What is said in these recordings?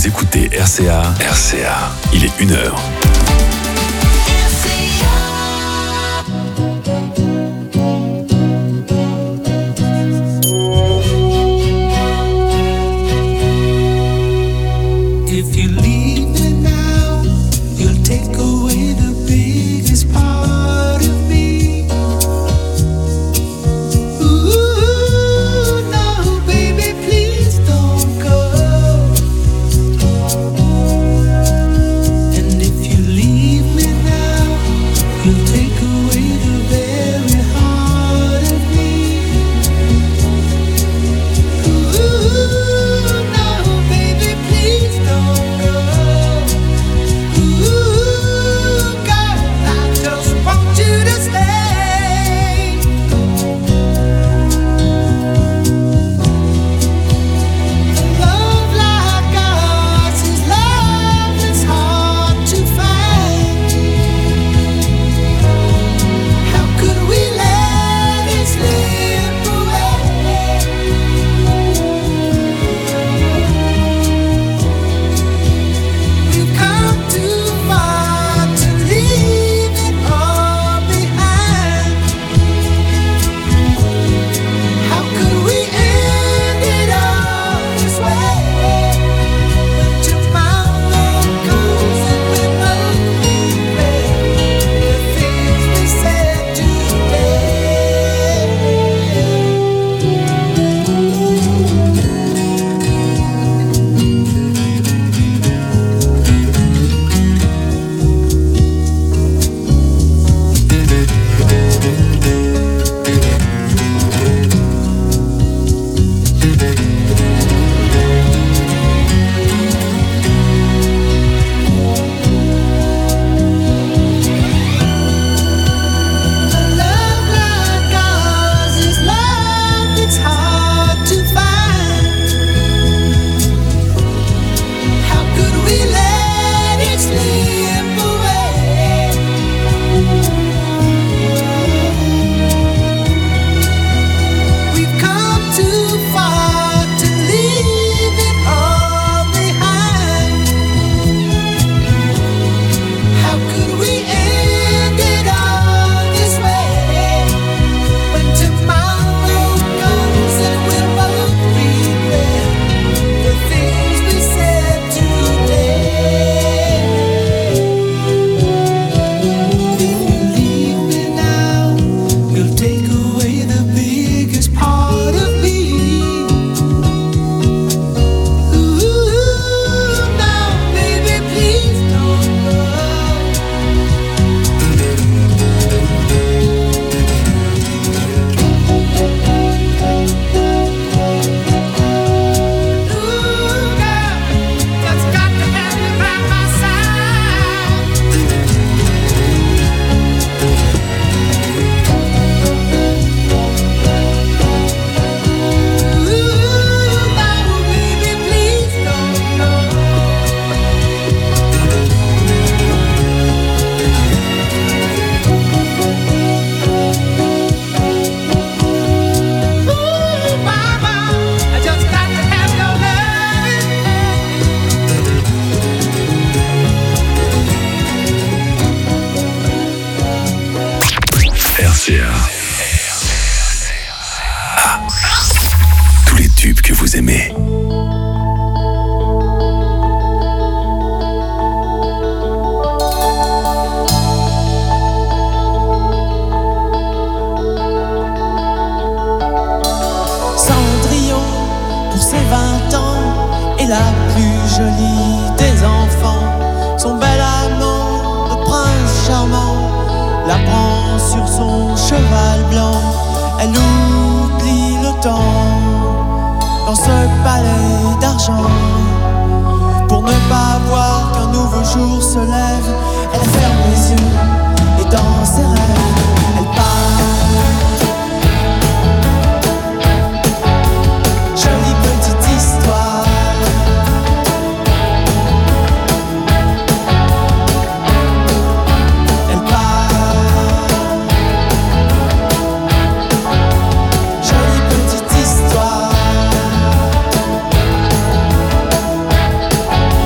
Vous écoutez RCA. RCA, il est 1h. If you leave me now, you'll take away the biggest part of me. Ooh, no, baby, please don't go. And if you leave me now, you'll take away the very heart of me. Ooh, no, baby, please don't go. Ooh, girl, I just want you to stay. Love like ours is love that's hard to find. How could we let it slip away? We've come too far to leave it all behind. How could we end it all this way? When tomorrow comes and we both regret the things we said love like ours is love that's hard to find. How could we let it slip away? We've come too far to leave it all behind. How could we end it all this way? When tomorrow comes and we'll both regret the things we said today. If you leave me now, you'll take away the biggest part of me. Ooh, now, baby, please don't go. Ooh, girl, just got to have you by my side. Ooh, now, baby, please don't go. Ooh, mama, I just got to have your RCA. Ah. Tous les tubes que vous aimez. Cendrillon, pour ses 20 ans, est la plus jolie des enfants. Son bel amant, le prince charmant, la prend sur son cheval blanc. Elle oublie le temps dans ce palais d'argent. Pour ne pas voir qu'un nouveau jour se lève, elle ferme les yeux et dans ses rêves, elle part. Jolie petite histoire. Elle part. Jolie petite histoire.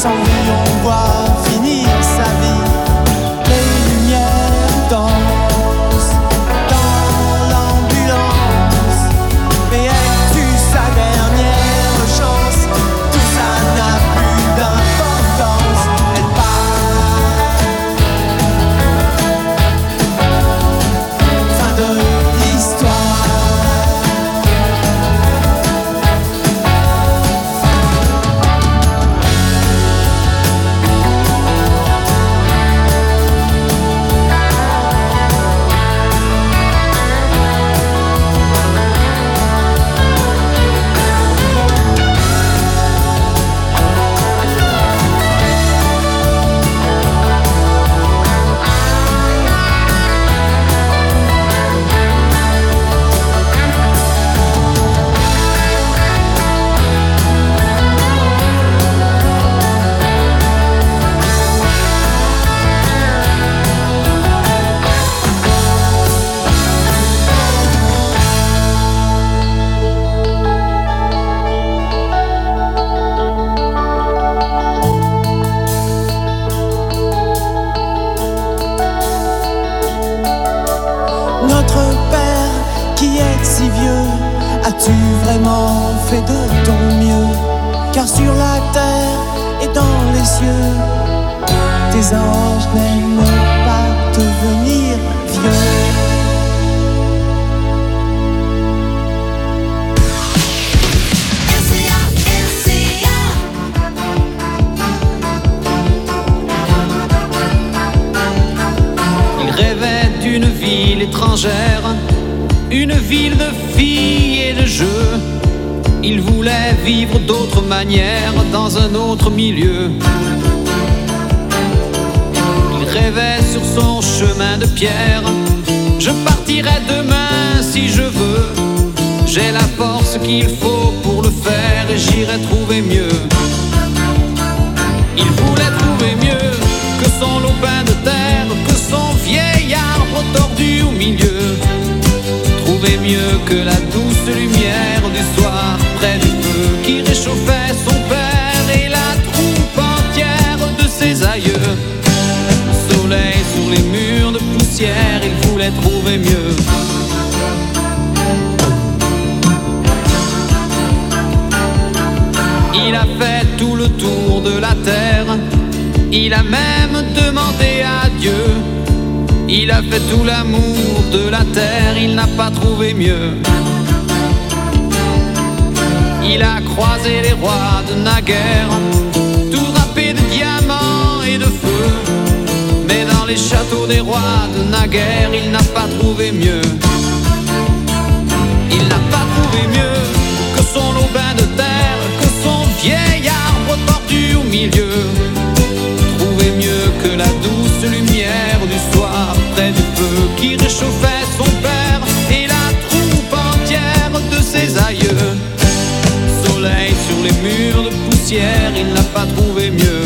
sans lui on voit finir sa vie. Les lumières dansent dans l'ambulance. Mais es-tu sa dernière chance? Tout ça n'a plus d'importance. Elle part. Fin de l'histoire. Notre Père qui est si vieux, as-tu vraiment fait de ton mieux? Car sur la terre et dans les cieux, tes anges n'aiment pas devenir vieux. Il rêvait d'une ville étrangère, une ville de filles et de jeux. Il voulait vivre d'autres manières dans un autre milieu. Il rêvait sur son chemin de pierre. Je partirai demain si je veux. J'ai la force qu'il faut pour le faire et j'irai trouver mieux. Il voulait trouver mieux que son lopin de terre, que son vieil arbre tordu au milieu. Trouver mieux que la douce lumière du soir près du feu qui réchauffait son père et la troupe entière de ses aïeux. Le soleil sur les murs de poussière, il voulait trouver mieux. Il a fait tout le tour de la terre, il a même demandé à Dieu. Il a fait tout l'amour de la terre, il n'a pas trouvé mieux. Il a croisé les rois de naguère, tout drapés de diamants et de feu. Mais dans les châteaux des rois de naguère, il n'a pas trouvé mieux. Il n'a pas trouvé mieux que son lopin de terre, que son vieil arbre tordu au milieu. Trouver mieux que la douce lumière du soir près du feu qui réchauffait son père et la troupe entière de ses aïeux. Soleil sur les murs de poussière, il n'a pas trouvé mieux.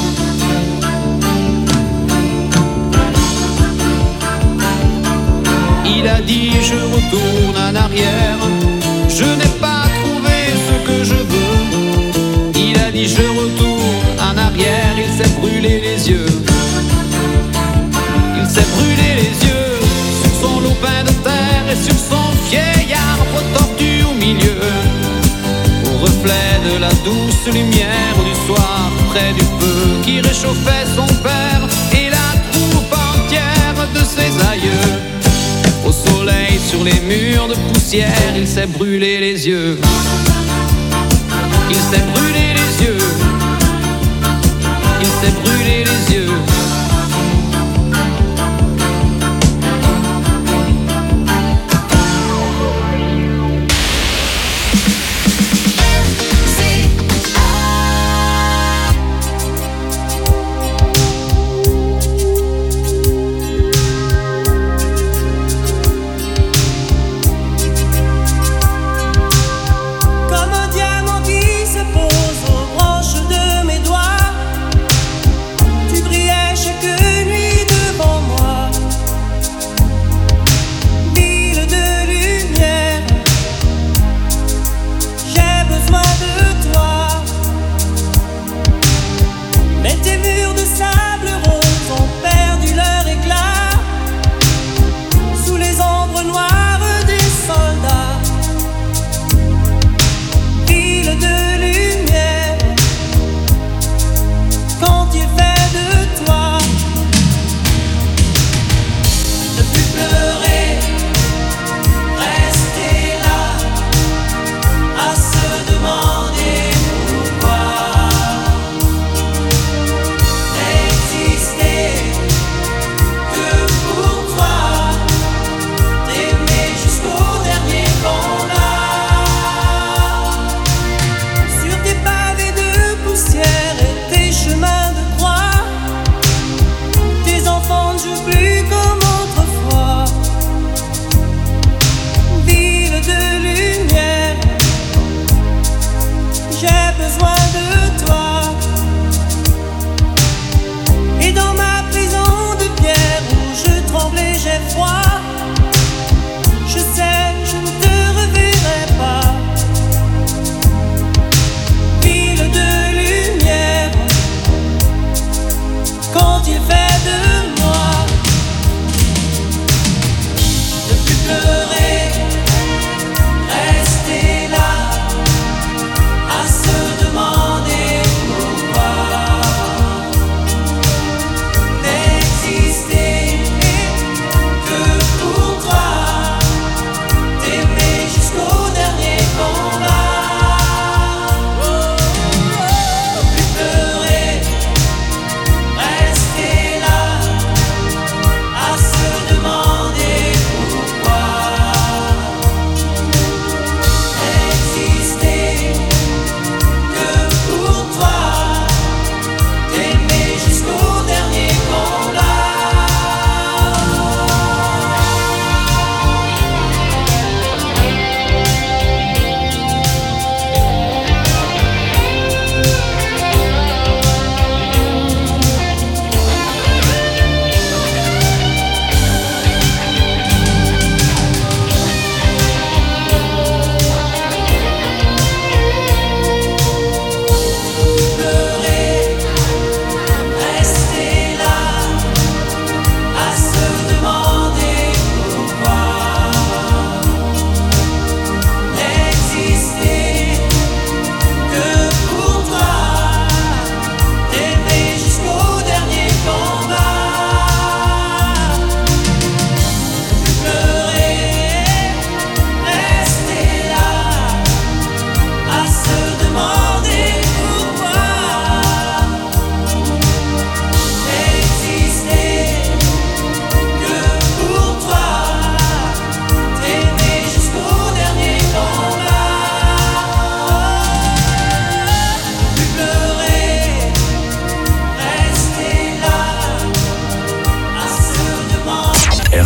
Il a dit je retourne en arrière, je n'ai pas trouvé ce que je veux. Il a dit je retourne en arrière, il s'est brûlé les yeux. Il s'est brûlé les yeux sur son lopin de terre et sur son vieil arbre tordu au milieu. Au reflet de la douce lumière du soir près du feu qui réchauffait son père et la troupe entière de ses aïeux. Au soleil sur les murs de poussière, il s'est brûlé les yeux. Il s'est brûlé les yeux. Il s'est brûlé les yeux. Comme un diamant qui se pose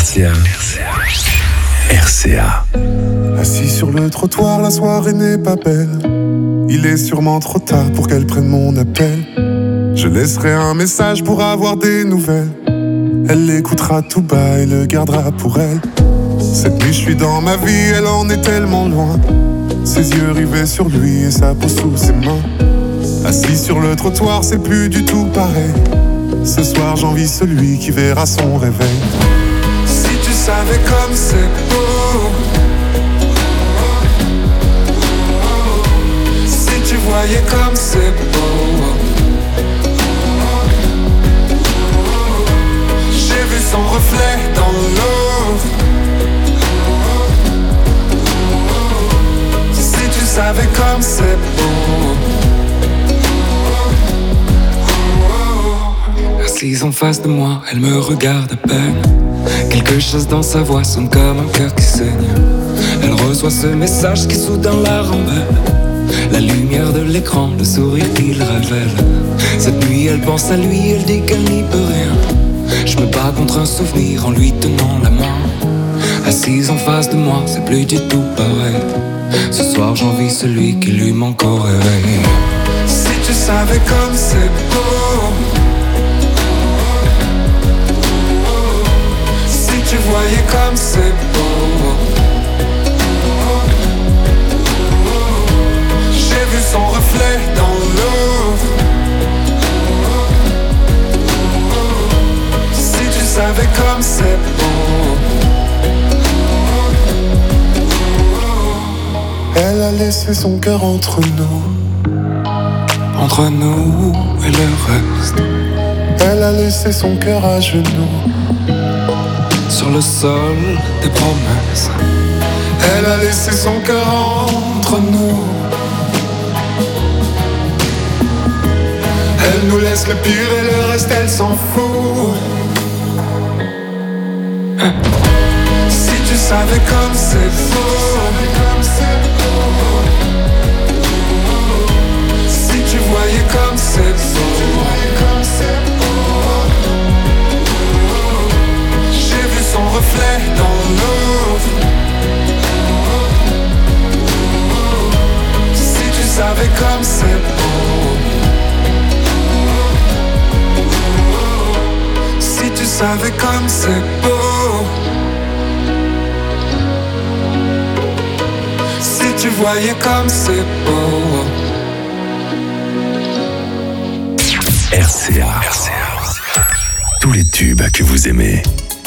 RCA. RCA. Assis sur le trottoir, la soirée n'est pas belle. Il est sûrement trop tard pour qu'elle prenne mon appel. Je laisserai un message pour avoir des nouvelles. Elle l'écoutera tout bas et le gardera pour elle. Cette nuit je suis dans ma vie, elle en est tellement loin. Ses yeux rivés sur lui et sa peau sous ses mains. Assis sur le trottoir, c'est plus du tout pareil. Ce soir j'envie celui qui verra son réveil. Si tu savais comme c'est beau, si tu voyais comme c'est beau. J'ai vu son reflet dans l'eau. Si tu savais comme c'est beau. Assise en face de moi, elle me regarde à peine. Quelque chose dans sa voix sonne comme un cœur qui saigne. Elle reçoit ce message qui soudain la rend belle. La lumière de l'écran, le sourire qu'il révèle. Cette nuit elle pense à lui, elle dit qu'elle n'y peut rien. Je me bats contre un souvenir en lui tenant la main. Assise en face de moi, c'est plus du tout pareil. Ce soir j'envie celui qui lui manque au réveil. Si tu savais comme c'est beau. Si tu voyais comme c'est beau. J'ai vu son reflet dans l'eau. Si tu savais comme c'est beau. Elle a laissé son cœur entre nous. Entre nous et le reste. Elle a laissé son cœur à genoux. Sur le sol des promesses. Elle a laissé son cœur entre nous. Elle nous laisse le pire et le reste elle s'en fout. Si tu savais comme c'est beau. Si tu voyais comme c'est beau. J'ai vu son reflet dans l'eau. Si tu savais comme c'est beau. Si tu savais comme c'est beau. Si tu voyais comme c'est beau. RCA. Tous les tubes que vous aimez.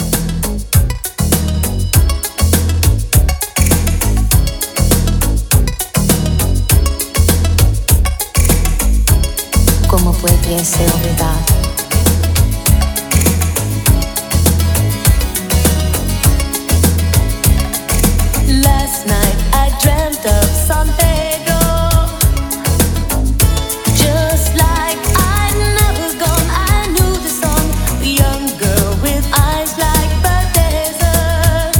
¿Cómo pudiese olvidar? Last night I dreamt of San Pedro. Just like I'd never gone, I knew the song. A young girl with eyes like the desert.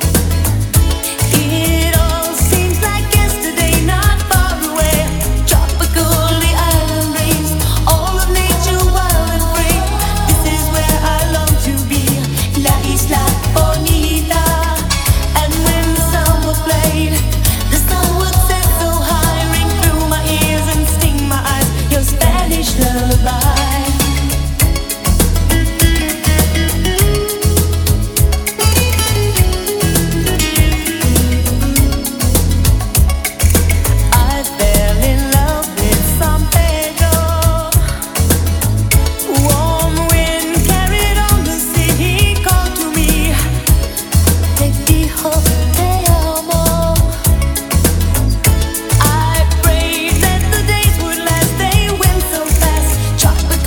It all seems like yesterday, not far away. Tropical, the island breeze, all of nature wild and free. This is where I long to be, La Isla Bonita. And when the samba played, the sun would set so high, ring through my ears and sting my eyes. Your Spanish lullaby. I fell in love with San Pedro. Warm wind carried on the sea. He called to me, te dijo te amo. I prayed that the days would last. They went so fast. Tropical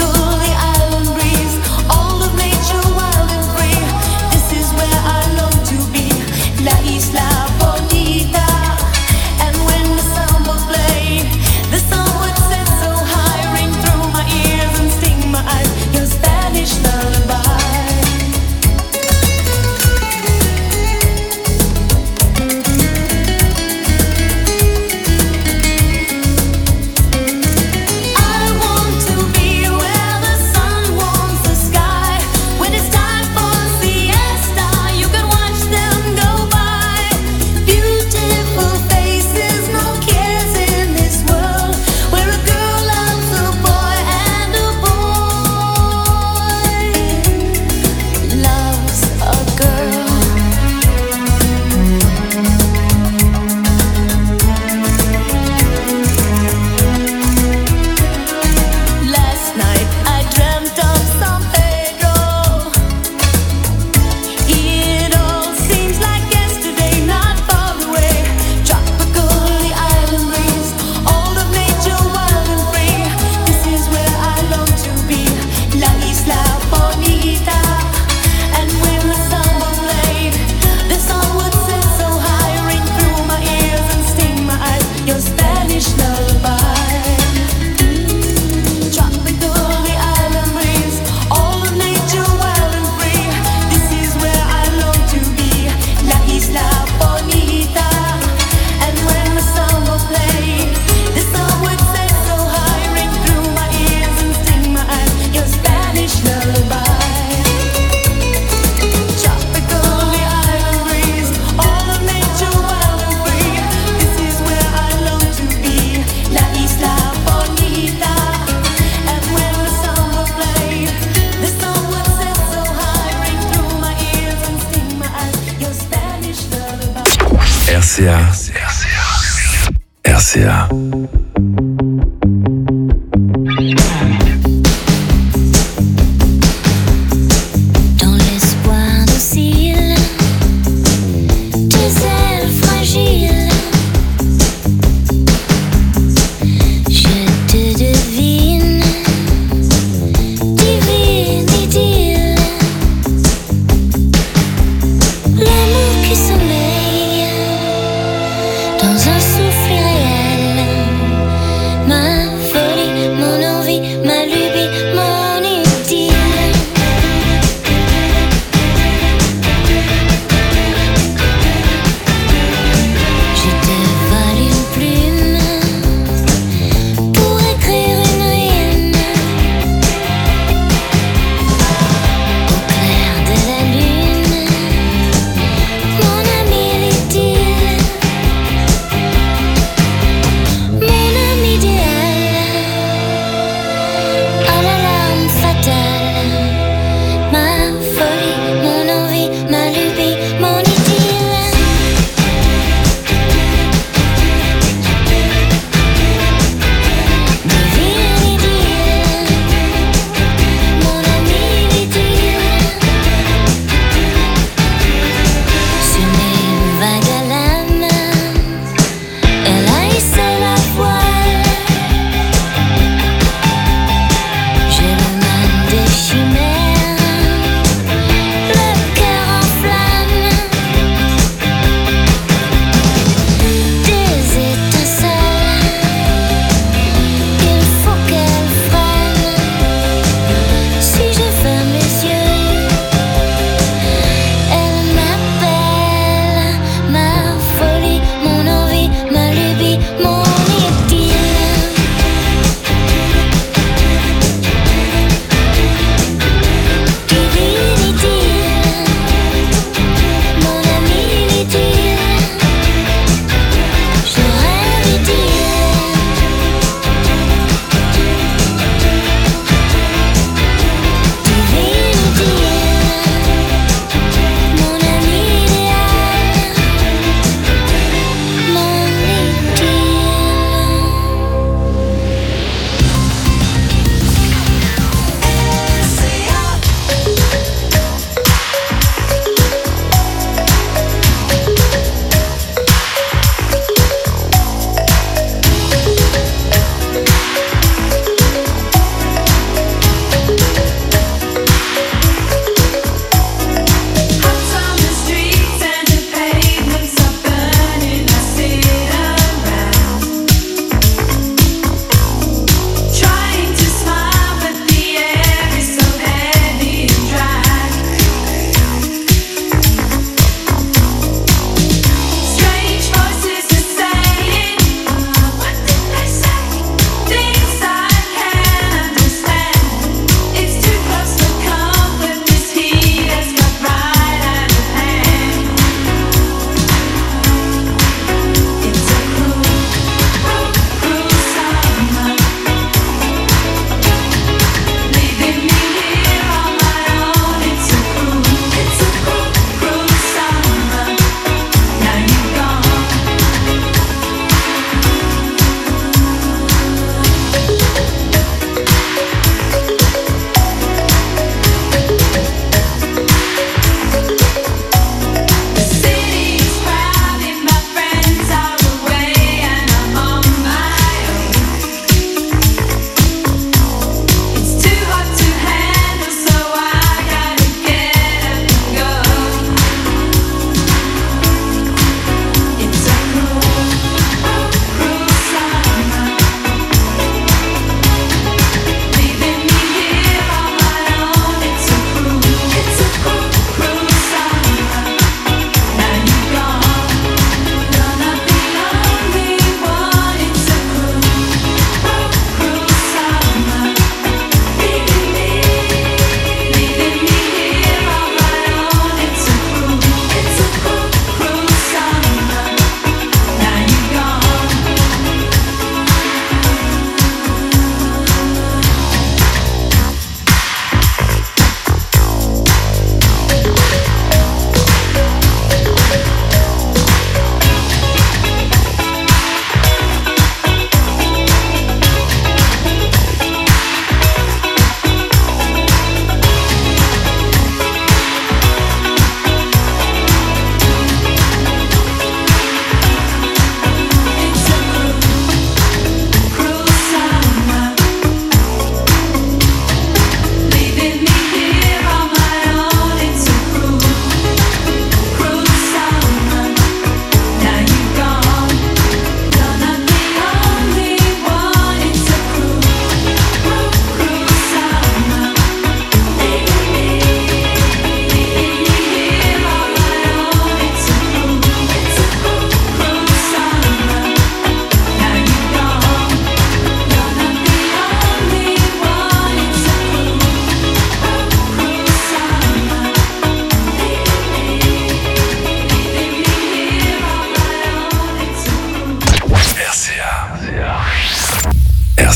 RCA. RCA. Dans un souffle irréel,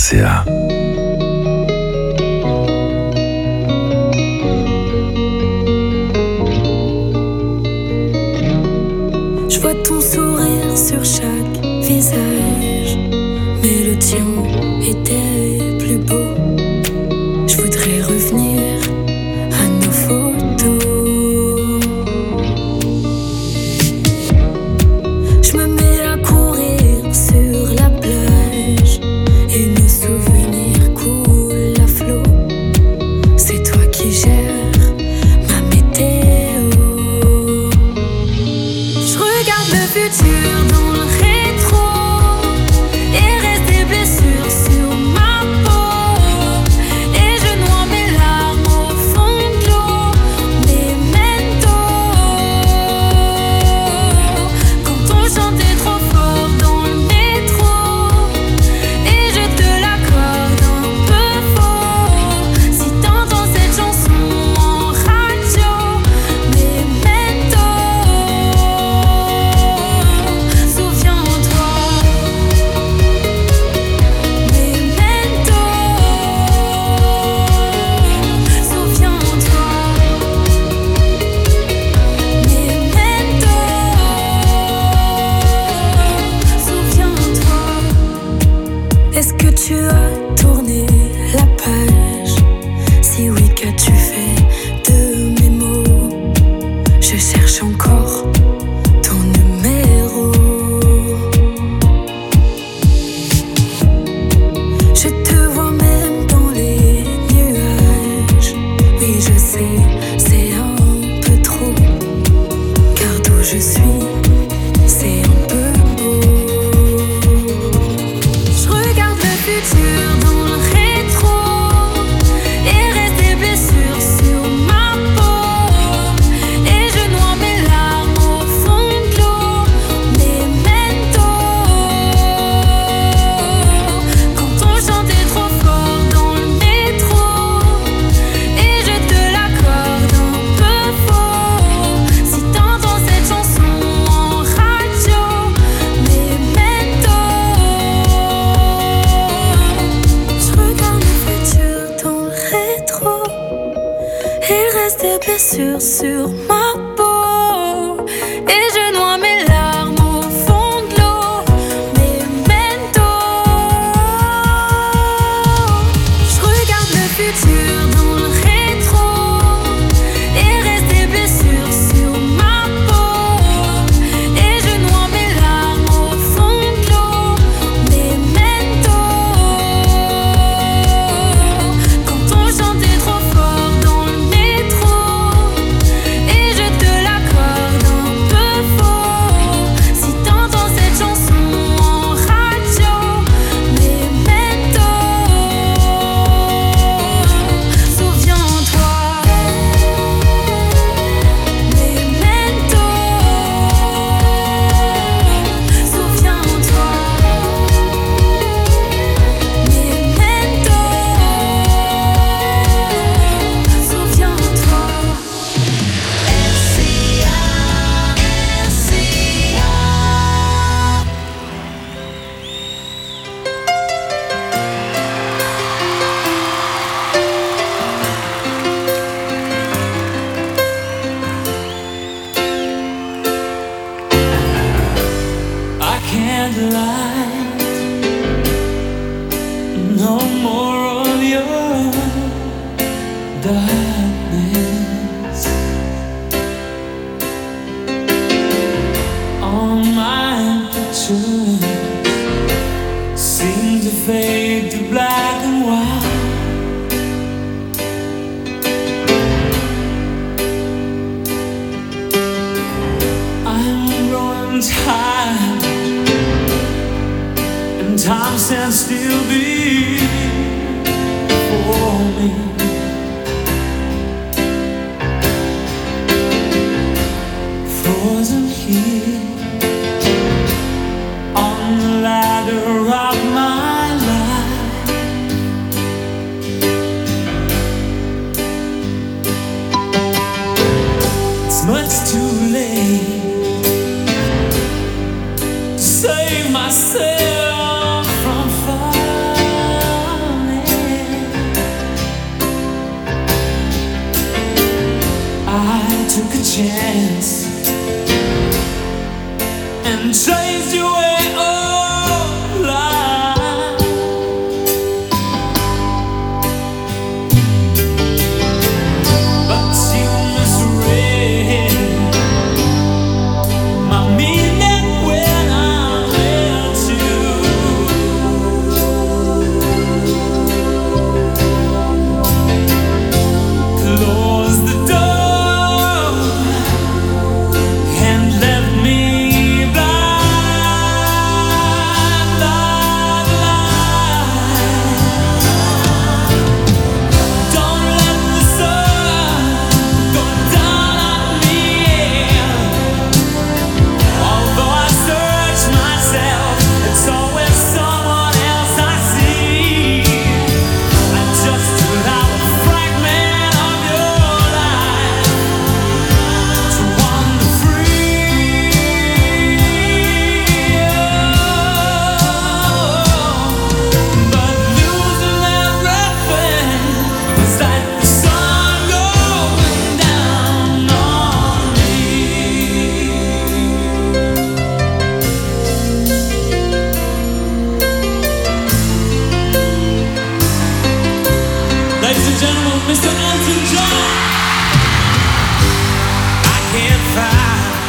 RCA. Je vois ton sourire sur chaque visage, mais le tien était plus beau. Je voudrais revenir à nos photos. Je me mets à courir sur la plage et nos souvenirs coulent à flot. C'est toi qui gères ma météo. Je regarde le futur dans le rétro et reste des blessures sur ma peau. Et je noie mes larmes au fond de l'eau. Memento. Quand on chantait trop fort dans le métro et je te l'accorde un peu faux. Si t'entends cette chanson en radio, Memento. Souviens-toi, Memento. Souviens-toi, Memento. Souviens-toi. Est-ce que tu as tourné la page? Si oui, qu'as-tu fait de mes mots? Je cherche encore ton numéro. Je te vois même dans les nuages. Oui, je sais, c'est un peu trop. Car d'où je suis, c'est un peu beau. Je regarde le futur dans le rétro et reste des blessures sur ma peau. Et je noie mes larmes au fond de l'eau. Memento. Quand on chantait trop fort dans le métro et je te l'accorde un peu faux. Si t'entends cette chanson en radio, Memento. Je regarde le futur dans le rétro. Il reste des blessures sur ma peau. Et je noie mes larmes au fond de l'eau. Memento. Je regarde le futur dans le rétro. Il reste des blessures sur ma peau. Et je noie mes larmes au fond de l'eau. Memento. Quand on chantait trop fort dans le métro et je te l'accorde un peu faux. Si t'entends cette chanson en radio, Memento. Souviens-toi, Memento. Souviens-toi, Memento. Souviens-toi. I can't lie. No more of your darkness. All my pictures seem to fade to black and white. I'm growing tired, and time stands still before me. Frozen here on the ladder of my life. It's much too late to save myself from fire. chance and chase you away all life. But you misread my meaning when I let you. Close the door and left me blind, blind. Don't let the sun go down on me. Although I search myself, it's always someone else I see. I just took out a fragment of your life to wander free. But losing everything is like the sun going down on me. Ladies and gentlemen, Mr. Elton John. I can't find